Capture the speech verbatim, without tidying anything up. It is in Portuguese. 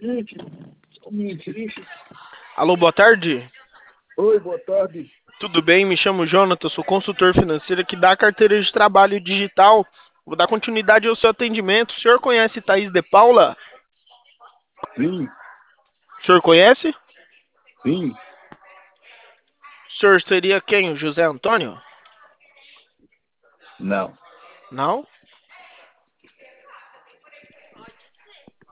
Um minutinho. Alô, boa tarde. Oi, boa tarde. Tudo bem? Me chamo Jonathan, sou consultor financeiro aqui da carteira de trabalho digital. Vou dar continuidade ao seu atendimento. O senhor conhece Thaís de Paula? Sim, O senhor conhece? sim, O senhor seria quem? O José Antônio? não. Não?